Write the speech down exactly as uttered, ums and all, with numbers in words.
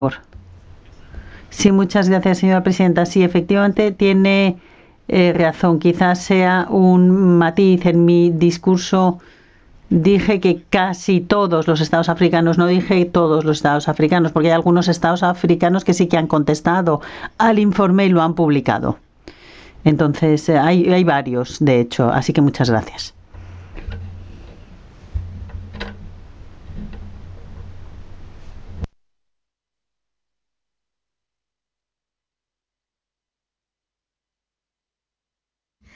Sí, muchas gracias, señora presidenta. Sí, efectivamente tiene eh, razón. Quizás sea un matiz en mi discurso. Dije que casi todos los estados africanos, no dije todos los estados africanos, porque hay algunos estados africanos que sí que han contestado al informe y lo han publicado. Entonces, eh, hay, hay varios, de hecho, así que muchas gracias.